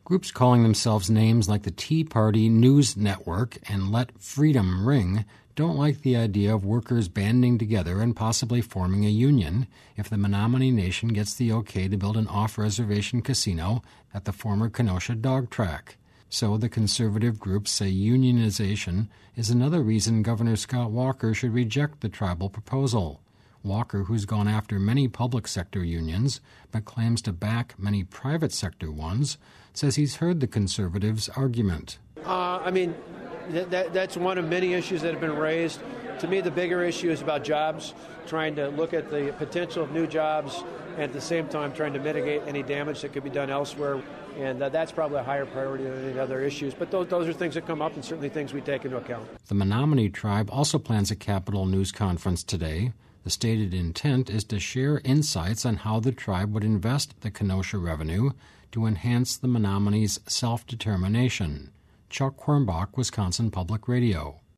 Groups calling themselves names like the Tea Party News Network and Let Freedom Ring don't like the idea of workers banding together and possibly forming a union if the Menominee Nation gets the okay to build an off-reservation casino at the former Kenosha dog track. So the conservative groups say unionization is another reason Governor Scott Walker should reject the tribal proposal. Walker, who's gone after many public sector unions but claims to back many private sector ones, says he's heard the conservatives' argument. That's one of many issues that have been raised. To me, the bigger issue is about jobs, trying to look at the potential of new jobs and at the same time trying to mitigate any damage that could be done elsewhere. And that's probably a higher priority than any other issues. But those are things that come up and certainly things we take into account. The Menominee tribe also plans a Capitol News conference today. The stated intent is to share insights on how the tribe would invest the Kenosha revenue to enhance the Menominee's self-determination. Chuck Hornbach, Wisconsin Public Radio.